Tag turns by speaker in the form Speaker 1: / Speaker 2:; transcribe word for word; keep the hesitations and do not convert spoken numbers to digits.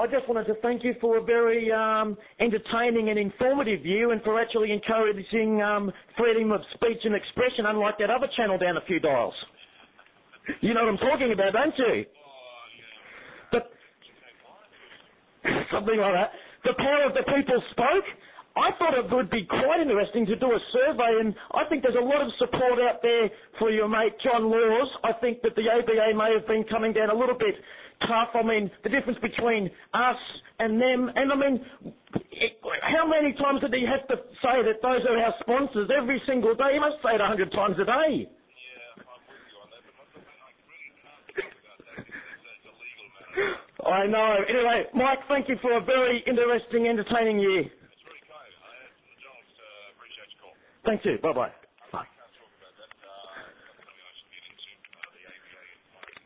Speaker 1: I just wanted to thank you for a very um, entertaining and informative view and for actually encouraging um, freedom of speech and expression, unlike that other channel down a few dials. You know what I'm talking about, don't you? The, something like that. The power of the people spoke. I thought it would be quite interesting to do a survey, and I think there's a lot of support out there for your mate John Laws. I think that the A B A may have been coming down a little bit tough. I mean, the difference between us and them, and I mean, it, how many times did he have to say that those are our sponsors every single day? He must say it a hundred times a day. I know. Anyway, Mike, thank you for a very interesting, entertaining year.
Speaker 2: It's very kind. I, and the journalists uh, appreciate your call.
Speaker 1: Thank you. Bye-bye.